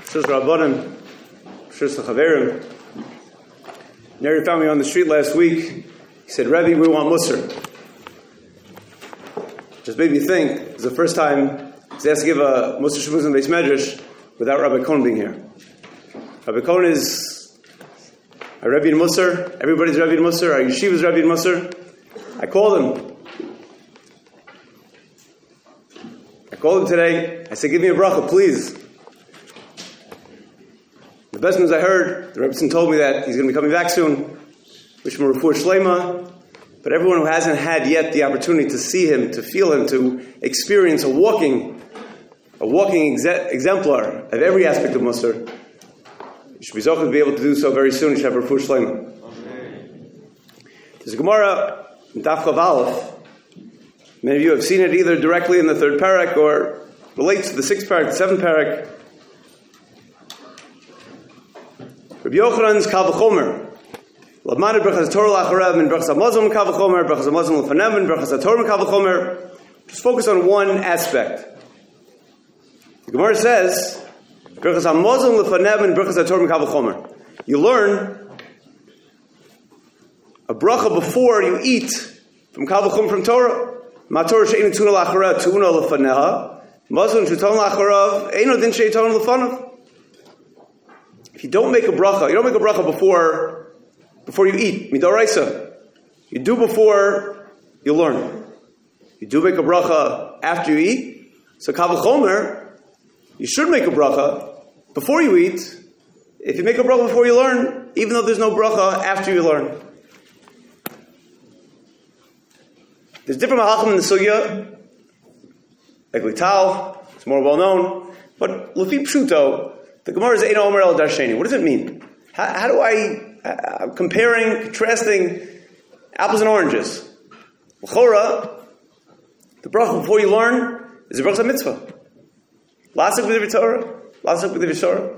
Shus Rabbanim, Shus Chaverim. Neri found me on the street last week. He said, Rebbe, we want Musar. Just made me think, it's the first time he's asked to give a Musar Shabbos in Beis Medrash without Rabbi Cohn being here. Rabbi Cohn is a Rebbe in Musar. Everybody's Rebbe in Musar. Our yeshiva's Rebbe in Musar. I called him today. I said, give me a bracha, please. The best news I heard, the Rebbe told me that he's going to be coming back soon. Wish him a refuah shlema. But everyone who hasn't had yet the opportunity to see him, to feel him, to experience a walking exemplar of every aspect of Musar, you should be zocheh to be able to do so very soon. You should have a refuah shlema. There's a Gemara in Daf Chav Aleph. Many of you have seen it either directly in the third parak or relates to the sixth parak, the seventh parak. Rabbi Yochanan's Kal V'chomer. L'mad brachas Torah la'acharav min brachas hamazon Kal V'chomer, brachas hamazon l'fanav min brachas Torah Kal V'chomer. Just focus on one aspect. The Gemara says, brachas hamazon l'fanav min brachas Torah Kal V'chomer. You learn a bracha before you eat from Kal V'chomer from Torah. Ma Torah she'einu tuna la'acharav tuna l'faneha. Mazon she'ton la'acharav eino din she'ton l'fanav. If you don't make a bracha, before you eat, midoraisa. You do before you learn. You do make a bracha after you eat. So Kal V'chomer, you should make a bracha before you eat. If you make a bracha before you learn, even though there's no bracha after you learn. There's different mahalchim in the sugya. Like Lital, it's more well known. But Lefi Pshuto, the Gemara is Eino Omer El Darsheni. What does it mean? How do I, comparing, contrasting apples and oranges? L'chora, the bracha before you learn is a bracha mitzvah. Lasik b'divrei Torah, lasik b'divrei Torah.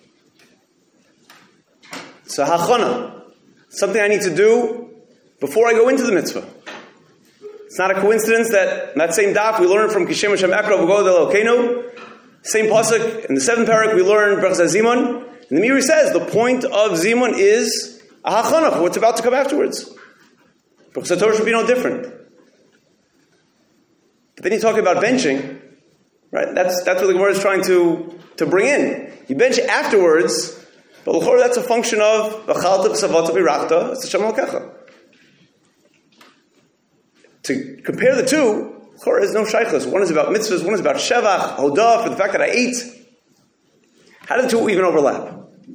So hachana, something I need to do before I go into the mitzvah. It's not a coincidence that in that same daf we learn from Kishem Hashem Ekrov V'Godel Elokeinu. Same pasuk in the seventh parak we learn brachas zimun, and the Meiri says the point of zimun is a hachana for what's about to come afterwards. Brachas Torah should be no different. But then you talk about benching, right? That's what the Gemara is trying to bring in. You bench afterwards, but l'chor that's a function of v'chalta v'savata v'rachta. It's Hashem Elokecha. To compare the two. Torah is no shaykhus. One is about mitzvahs, one is about shevach, hodah, for the fact that I ate. How do the two even overlap?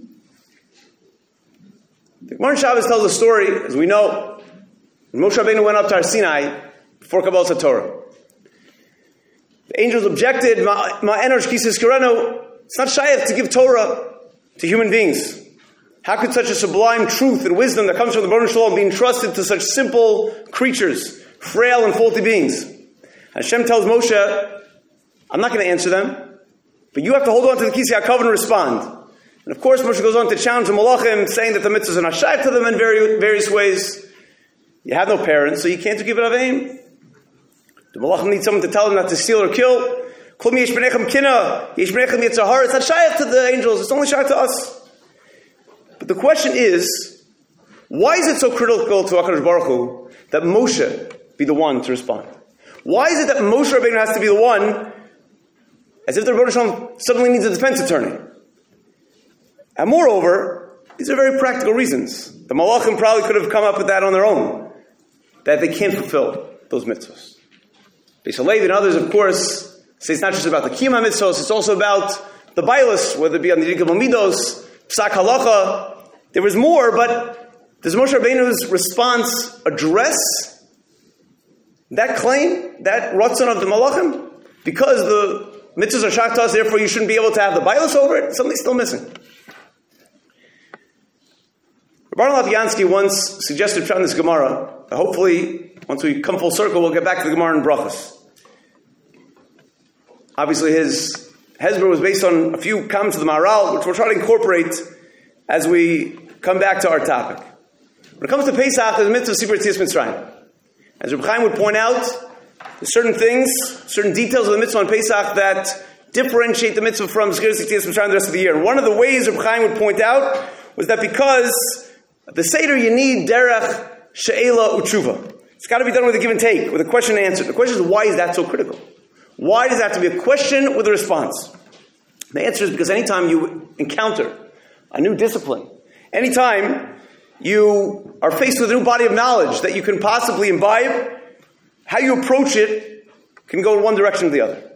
The Gemara in Shabbos tells a story, as we know, when Moshe Rabbeinu went up to Har Sinai before Kabbalas Torah. The angels objected, Ma enosh kisas kirenu. It's not shaykh to give Torah to human beings. How could such a sublime truth and wisdom that comes from the Baruch Shalom be entrusted to such simple creatures, frail and faulty beings? Hashem tells Moshe, I'm not going to answer them, but you have to hold on to the Kisei HaKavod and respond. And of course, Moshe goes on to challenge the Malachim, saying that the mitzvahs are not shaykh to them in various ways. You have no parents, so you can't give it aveim. The Malachim need someone to tell them not to steal or kill. Kol mi yesh b'nechem kinah, yesh b'nechem yitzahar. It's not shaykh to the angels, it's only shaykh to us. But the question is, why is it so critical to HaKadosh Baruch Hu that Moshe be the one to respond? Why is it that Moshe Rabbeinu has to be the one, as if the Rebbeinu Shalom suddenly needs a defense attorney? And moreover, these are very practical reasons. The Malachim probably could have come up with that on their own, that they can't fulfill those mitzvahs. Beis Halevi and others, of course, say it's not just about the Kiyama mitzvahs, it's also about the Bailas, whether it be on the Yidikah Midos, Psak Halacha. There was more, but does Moshe Rabbeinu's response address that claim, that Ratzon of the Malachim? Because the mitzvahs are shaktas, therefore you shouldn't be able to have the Bailas over it? Something's still missing. Rabban Lapiansky once suggested from this Gemara, hopefully, once we come full circle, we'll get back to the Gemara in Brachas. Obviously, his Hezbollah was based on a few comments of the Maharal, which we'll try to incorporate as we come back to our topic. When it comes to Pesach, there's a mitzvah of Sipur Yetzias Mitzrayim. As Reb Chaim would point out, there's certain things, certain details of the mitzvah on Pesach that differentiate the mitzvah from Zchiras Yetzias Mitzrayim the rest of the year. And one of the ways Reb Chaim would point out was that because the Seder you need derech she'ela u'tshuva. It's got to be done with a give and take, with a question and answer. The question is, why is that so critical? Why does that have to be a question with a response? The answer is because anytime you encounter a new discipline, anytime you are faced with a new body of knowledge that you can possibly imbibe, how you approach it can go in one direction or the other.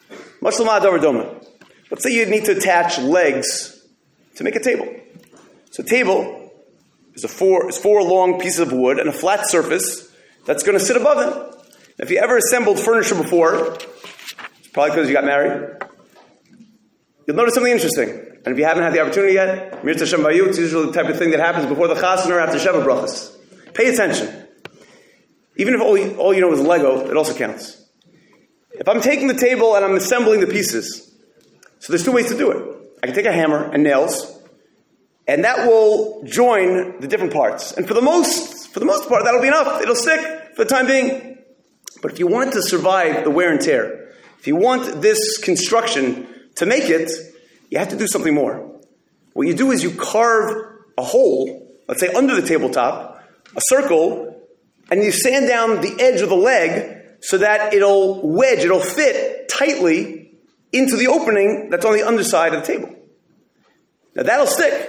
Let's say you need to attach legs to make a table. So a table is four long pieces of wood and a flat surface that's going to sit above them. If you ever assembled furniture before, it's probably because you got married, you'll notice something interesting. And if you haven't had the opportunity yet, Mir Tashem Bayu, it's usually the type of thing that happens before the chassan or after Sheva Brachas. Pay attention. Even if all you know is Lego, it also counts. If I'm taking the table and I'm assembling the pieces, so there's two ways to do it. I can take a hammer and nails, and that will join the different parts. And for the most part, that'll be enough. It'll stick for the time being. But if you want it to survive the wear and tear, if you want this construction to make it, you have to do something more. What you do is you carve a hole, let's say under the tabletop, a circle, and you sand down the edge of the leg so that it'll fit tightly into the opening that's on the underside of the table. Now that'll stick.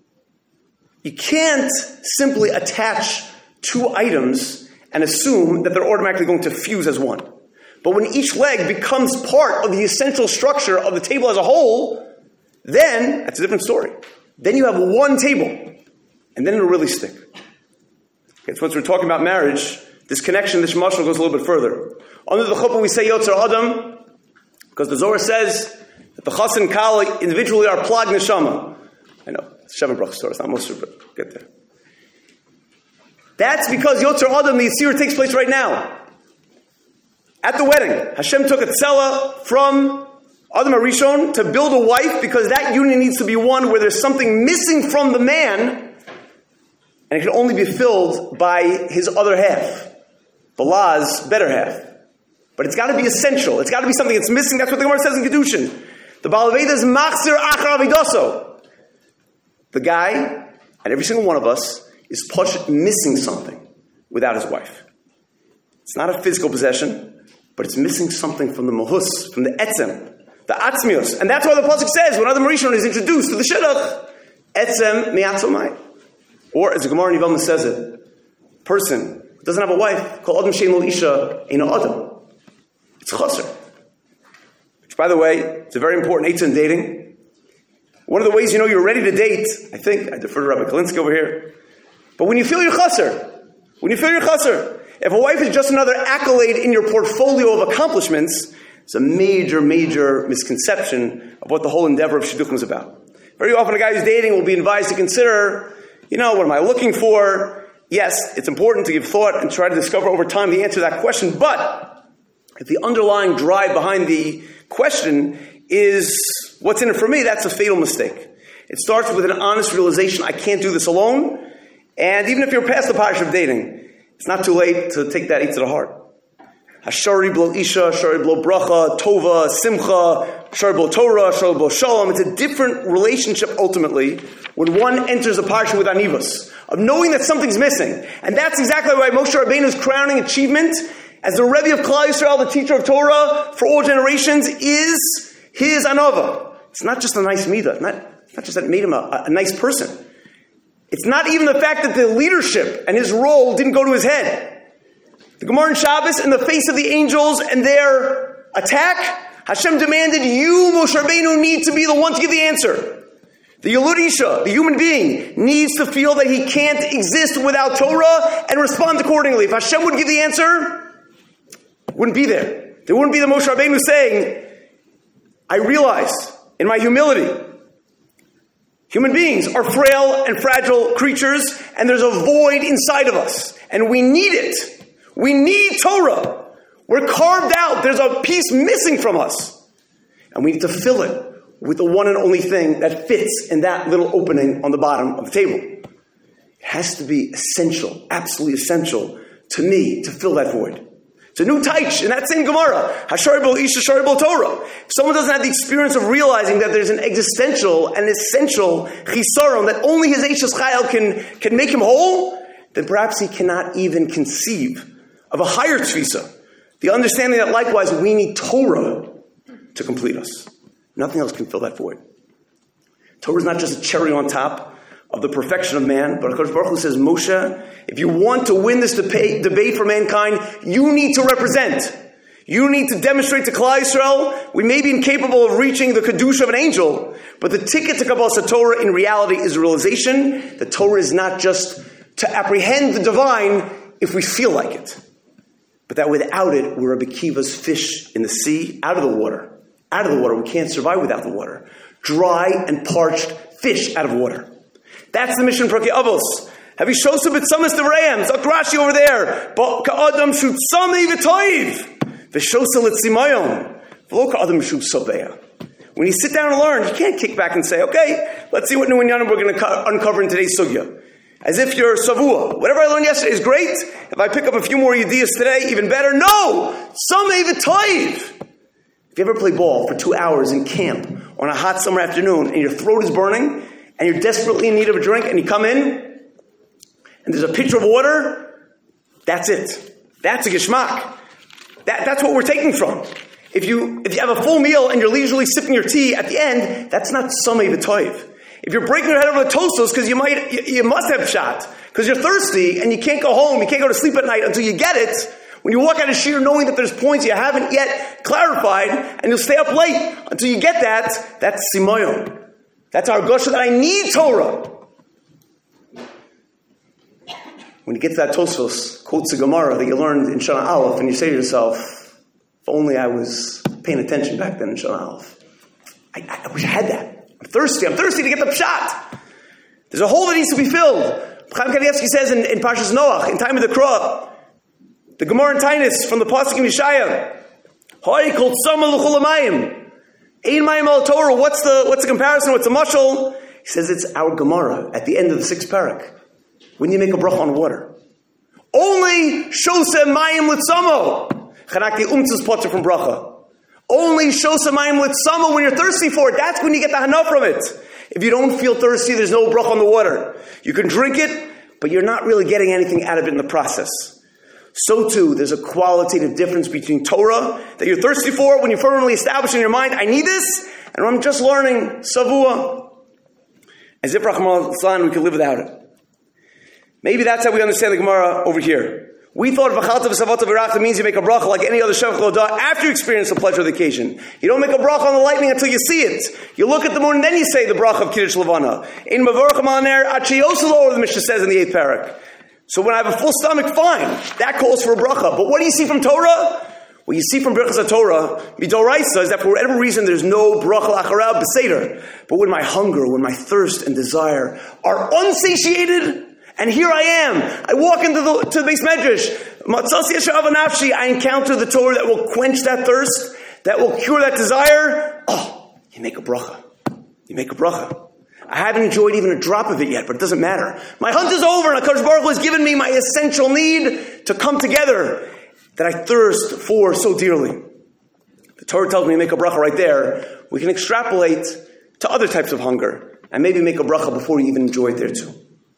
You can't simply attach two items and assume that they're automatically going to fuse as one. But when each leg becomes part of the essential structure of the table as a whole, then that's a different story. Then you have one table, and then it'll really stick. Okay, so once we're talking about marriage, this connection, this mashal goes a little bit further. Under the chuppah we say Yotzer Adam, because the Zohar says that the chas and kal individually are plag neshama. I know, it's Sheva Brachas Torah, it's not Moshe, but get there. That's because Yotzer Adam, the Yitzir, takes place right now. At the wedding, Hashem took a tzela from Adam HaRishon to build a wife because that union needs to be one where there's something missing from the man and it can only be filled by his other half, Balah's better half. But it's got to be essential. It's got to be something that's missing. That's what the Gemara says in Kedushin. The Baal Veda is machzir achar avidoso. The guy, and every single one of us, is missing something without his wife. It's not a physical possession, but it's missing something from the mahus, from the etzem, the atzmius. And that's why the pasuk says, when Adam HaRishon is introduced to the shidduch, etzem mi'atzomai. Or, as the Gemara in Yevamah says it, person who doesn't have a wife, called Adam Shein Lo Isha, Eino Adam. It's chaser. Which, by the way, it's a very important eitzah in dating. One of the ways you know you're ready to date, I defer to Rabbi Kalinsky over here, but when you feel your chaser, if a wife is just another accolade in your portfolio of accomplishments, it's a major, major misconception of what the whole endeavor of shidduchim is about. Very often a guy who's dating will be advised to consider, what am I looking for? Yes, it's important to give thought and try to discover over time the answer to that question, but if the underlying drive behind the question is what's in it for me, that's a fatal mistake. It starts with an honest realization, I can't do this alone, and even if you're past the parsha of dating, it's not too late to take that to the heart. Hashari blo isha, shari blo bracha, tova, simcha, shari blo Torah, shari blo shalom. It's a different relationship ultimately when one enters the parsha with anivas, of knowing that something's missing. And that's exactly why Moshe Rabbeinu's crowning achievement as the Rebbe of Klal Yisrael, the teacher of Torah for all generations, is his anava. It's not just a nice midah. It's not just that it made him a nice person. It's not even the fact that the leadership and his role didn't go to his head. The Gemara in Shabbos, in the face of the angels and their attack, Hashem demanded, you, Moshe Rabbeinu, need to be the one to give the answer. The Yelud Isha, the human being, needs to feel that he can't exist without Torah and respond accordingly. If Hashem would give the answer, it wouldn't be there. There wouldn't be the Moshe Rabbeinu saying, I realize in my humility, human beings are frail and fragile creatures, and there's a void inside of us. And we need it. We need Torah. We're carved out. There's a piece missing from us. And we need to fill it with the one and only thing that fits in that little opening on the bottom of the table. It has to be essential, absolutely essential to me to fill that void. It's a new taich in that same Gemara. Hasharibol Isha Sharibol Torah. If someone doesn't have the experience of realizing that there's an existential and essential chisaron that only his Eishes Chayil can make him whole, then perhaps he cannot even conceive of a higher tfisa. The understanding that likewise we need Torah to complete us. Nothing else can fill that void. Torah is not just a cherry on top of the perfection of man, but HaKadosh Baruch Hu says, Moshe, if you want to win this debate for mankind, you need to represent. You need to demonstrate to Klal Yisrael, we may be incapable of reaching the Kedusha of an angel, but the ticket to Kabbalas Torah in reality is a realization that Torah is not just to apprehend the divine if we feel like it, but that without it, we're a Bekiva's fish in the sea, out of the water. Out of the water, we can't survive without the water. Dry and parched fish out of water. That's the mission for Pirkei Avos. Have you shosed with some of the rams? Rashi over there. But ka'adam shoot samei v'toiv. V'shosa l'tzimayon. V'lo ka'adam shoot sobeya. When you sit down and learn, you can't kick back and say, okay, let's see what new inyanim we're going to uncover in today's sugya. As if you're savua. Whatever I learned yesterday is great. If I pick up a few more ideas today, even better. No! Samei v'toiv. If you ever play ball for 2 hours in camp on a hot summer afternoon and your throat is burning and you're desperately in need of a drink and you come in and there's a pitcher of water, that's it. That's a geschmack. That's what we're taking from. If you have a full meal and you're leisurely sipping your tea at the end, that's not samei v'toiv. If you're breaking your head over the toastos because you must have shot because you're thirsty and you can't go home, you can't go to sleep at night until you get it. When you walk out of shir knowing that there's points you haven't yet clarified, and you'll stay up late until you get that, that's simoyon. That's our gosha that I need Torah. When you get to that Tosfos, quotes the Gemara that you learned in Shana Aleph, and you say to yourself, if only I was paying attention back then in Shana Aleph. I wish I had that. I'm thirsty to get the pshat. There's a hole that needs to be filled. Chaim Kanievsky says in Parshas Noach, in time of the Krah, the Gemara in Tainus from the Pasuk in Yeshaya, Hoi kol tzama l'chol hamayim. Ein mayim al Torah. What's the comparison? What's the mashal? He says it's our Gemara at the end of the 6th parak. When you make a bracha on water, only shoseh mayim litzamo. Chanakti umtzes potter from bracha. Only shoseh mayim litzamo when you're thirsty for it. That's when you get the hana from it. If you don't feel thirsty, there's no bracha on the water. You can drink it, but you're not really getting anything out of it in the process. So too, there's a qualitative difference between Torah that you're thirsty for when you firmly establish in your mind, I need this, and when I'm just learning savua. As if Rahman al-Islam, we could live without it. Maybe that's how we understand the Gemara over here. We thought v'chalta v'savata v'rachta means you make a bracha like any other shevach lodah after you experience the pleasure of the occasion. You don't make a bracha on the lightning until you see it. You look at the moon and then you say the bracha of Kiddush Levana. In Mavorach Ma'aner Achiyoselo, the Mishnah says in the 8th parak. So when I have a full stomach, fine. That calls for a bracha. But what do you see from Torah? What you see from Birchas Torah, Midoraisa, is that for whatever reason there's no bracha l'acharav b'seder. But when my hunger, when my thirst and desire are unsatiated, and here I am, I walk into the Beis Medrash, Matzasi Yeshav Nafshi, I encounter the Torah that will quench that thirst, that will cure that desire. Oh, you make a bracha. You make a bracha. I haven't enjoyed even a drop of it yet, but it doesn't matter. My hunt is over, and HaKadosh Baruch Hu has given me my essential need to come together that I thirst for so dearly. The Torah tells me to make a bracha right there. We can extrapolate to other types of hunger, and maybe make a bracha before you even enjoy it there too.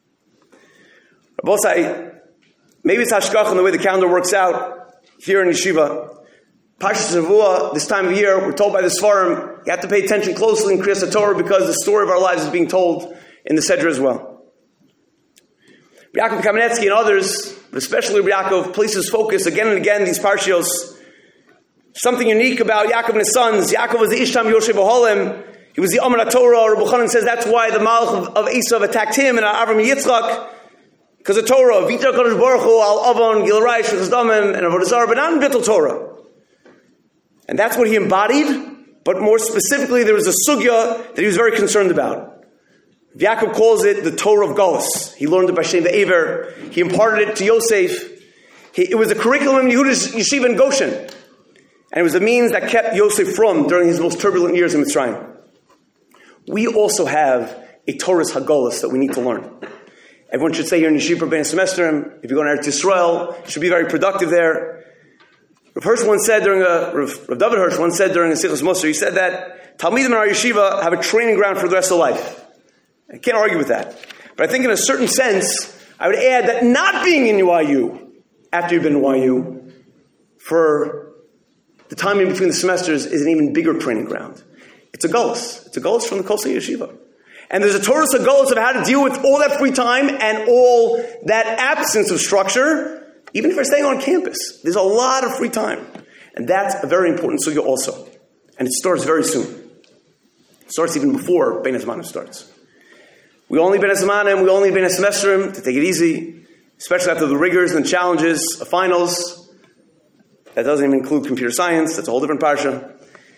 Rabbosai, maybe it's hashkach in the way the calendar works out here in Yeshiva. Parshas Shavua, this time of year, we're told by the Sfarim, you have to pay attention closely in Kriyas HaTorah because the story of our lives is being told in the Sedra as well. Yaakov Kamenetsky and others, but especially Yaakov, places focus again and again these parshios. Something unique about Yaakov and his sons. Yaakov was the Ishtam Yoshe B'Holem. He was the Amar HaTorah. Rabbi Chanan says that's why the Malach of Esav attacked him and Avram Yitzchak. Because of Torah, V'iter Kadosh Baruch Hu al Avon Gil Raish V'Chazdamim and Avodah Zarah B'nan B'Tal Torah. And that's what he embodied, but more specifically, there was a sugya that he was very concerned about. Yaakov calls it the Torah of Galus. He learned it by Shem Ve'ever. He imparted it to Yosef. It was a curriculum in Yehuda's yeshiva in Goshen. And it was the means that kept Yosef from during his most turbulent years in Mitzrayim. We also have a Torah's Hagolus that we need to learn. Everyone should say here in Yeshiva B'nai Semester, if you're going to Eretz Yisrael, you should be very productive there. Rav David Hirsch once said during a Sichos Musar, he said that Talmidim in our yeshiva have a training ground for the rest of life. I can't argue with that. But I think in a certain sense, I would add that not being in YU, after you've been in YU, for the time in between the semesters is an even bigger training ground. It's a gullus. It's a gullus from the Kosel Yeshiva. And there's a Torah gullus of how to deal with all that free time and all that absence of structure, even if you're staying on campus. There's a lot of free time. And that's a very important sugya also. And it starts very soon. It starts even before Bein HaZmanim starts. We only Bein HaZmanim, we only Bein HaSemestrim to take it easy, especially after the rigors and challenges of finals. That doesn't even include computer science. That's a whole different parsha.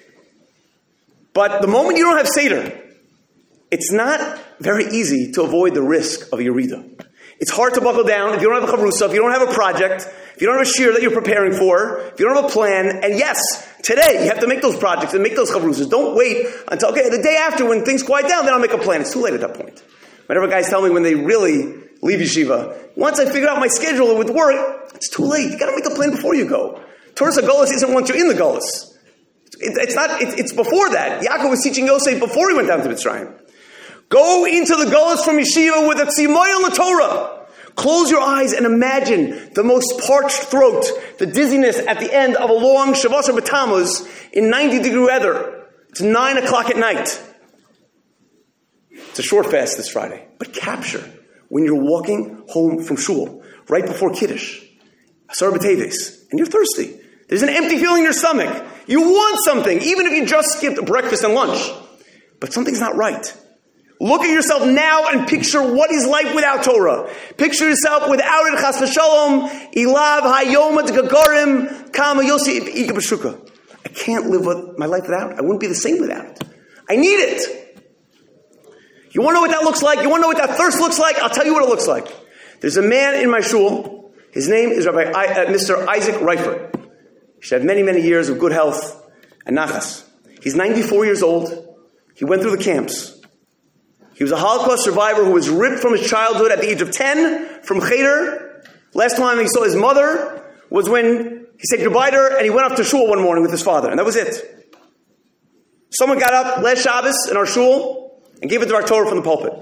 But the moment you don't have Seder, it's not very easy to avoid the risk of a Yerida. It's hard to buckle down if you don't have a chavrusa, if you don't have a project, if you don't have a shir that you're preparing for, if you don't have a plan. And yes, today you have to make those projects and make those chavrusas. Don't wait until, the day after when things quiet down, then I'll make a plan. It's too late at that point. Whenever guys tell me when they really leave yeshiva, once I figure out my schedule with work, it's too late. You got to make the plan before you go. Torah Gullus isn't once you're in the Gullus. It's before that. Yaakov was teaching Yosef before he went down to Mitzrayim. Go into the Gullus from yeshiva with a tzimoy on the Torah. Close your eyes and imagine the most parched throat, the dizziness at the end of a long Shavasar B'Tammuz in 90-degree weather. It's 9 o'clock at night. It's a short fast this Friday. But capture when you're walking home from shul, right before Kiddush, Asar B'Teves, and you're thirsty. There's an empty feeling in your stomach. You want something, even if you just skipped breakfast and lunch. But something's not right. Look at yourself now and picture what is life without Torah. Picture yourself without it, chas v'shalom, ilav hayom gagarim, kama yosi ika b'shuka. I can't live my life without it. I wouldn't be the same without it. I need it. You want to know what that looks like? You want to know what that thirst looks like? I'll tell you what it looks like. There's a man in my shul. His name is Mr. Isaac Reifer. He should have many, many years of good health and nachas. He's 94 years old. He went through the camps. He was a Holocaust survivor who was ripped from his childhood at the age of 10 from Cheder. Last time he saw his mother was when he said goodbye to her and he went off to shul one morning with his father. And that was it. Someone got up last Shabbos in our shul and gave it to our Torah from the pulpit.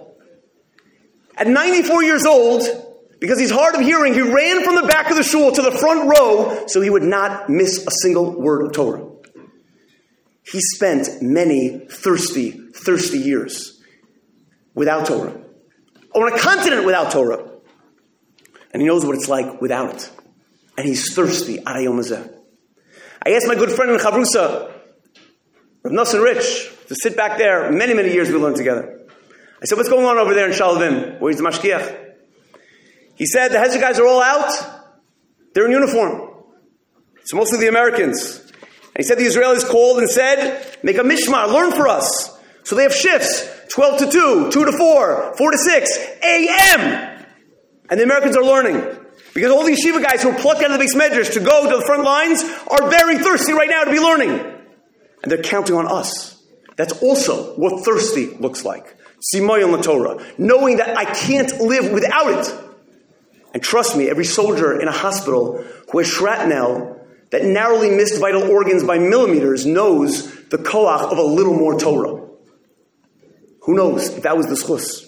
At 94 years old, because he's hard of hearing, he ran from the back of the shul to the front row so he would not miss a single word of Torah. He spent many thirsty years without Torah. On a continent without Torah. And he knows what it's like without it. And he's thirsty. I asked my good friend in Chavrusa, Rav Nosson Rich, to sit back there. Many, many years we learned together. I said, what's going on over there in Shalavim? Where's the Mashkiach? He said, the Hezbollah guys are all out. They're in uniform. It's mostly the Americans. And he said the Israelis called and said, make a mishmar, learn for us. So they have shifts. 12 to 2, 2 to 4, 4 to 6, a.m. And the Americans are learning. Because all these Shiva guys who are plucked out of the base medrash to go to the front lines are very thirsty right now to be learning. And they're counting on us. That's also what thirsty looks like. Simoy on the Torah. Knowing that I can't live without it. And trust me, every soldier in a hospital who has shrapnel that narrowly missed vital organs by millimeters knows the koach of a little more Torah. Who knows if that was the schus?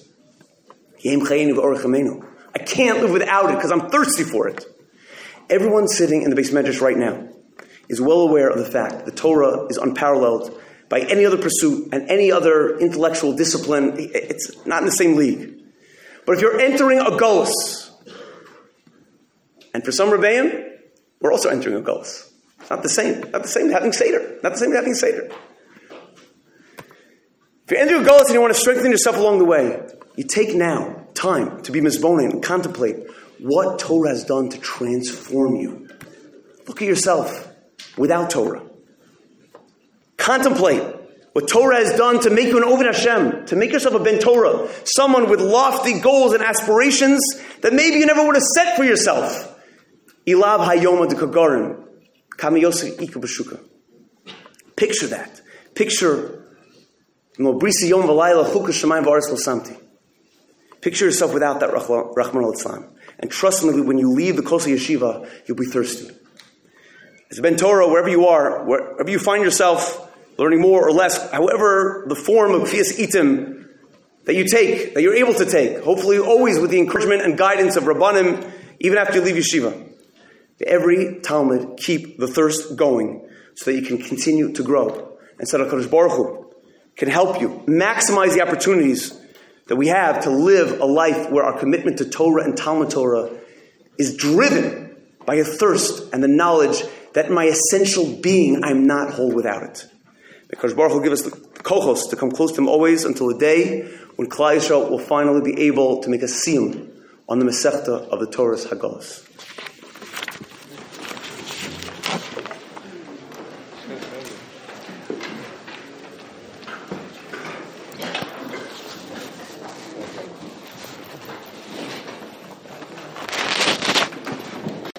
I can't live without it because I'm thirsty for it. Everyone sitting in the base medrash right now is well aware of the fact that the Torah is unparalleled by any other pursuit and any other intellectual discipline. It's not in the same league. But if you're entering a gullus, and for some Rebbeim, we're also entering a gullus. It's not the same. Not the same as having Seder. Not the same as having Seder. If you're entering a gullus and you want to strengthen yourself along the way, you take now time to be mizbonin and contemplate what Torah has done to transform you. Look at yourself without Torah. Contemplate what Torah has done to make you an Oved Hashem, to make yourself a Ben Torah, someone with lofty goals and aspirations that maybe you never would have set for yourself. Ilav hayoma de kagarim, kamiyosi ika b'shuka. Picture that. Picture Picture yourself without that Rahman al-Islam. And trust me, when you leave the Kosel Yeshiva, you'll be thirsty. As Ben Torah, wherever you are, wherever you find yourself, learning more or less, however the form of Kfiyas Itim that you take, that you're able to take, hopefully always with the encouragement and guidance of Rabbanim, even after you leave yeshiva. Every Talmud, keep the thirst going so that you can continue to grow. And so HaKadosh Baruch Hu can help you maximize the opportunities that we have to live a life where our commitment to Torah and Talmud Torah is driven by a thirst and the knowledge that in my essential being, I'm not whole without it. Because Baruch will give us the kochos to come close to Him always until the day when Klal Yisrael will finally be able to make a siyum on the Masechta of the Torah's Haggalos.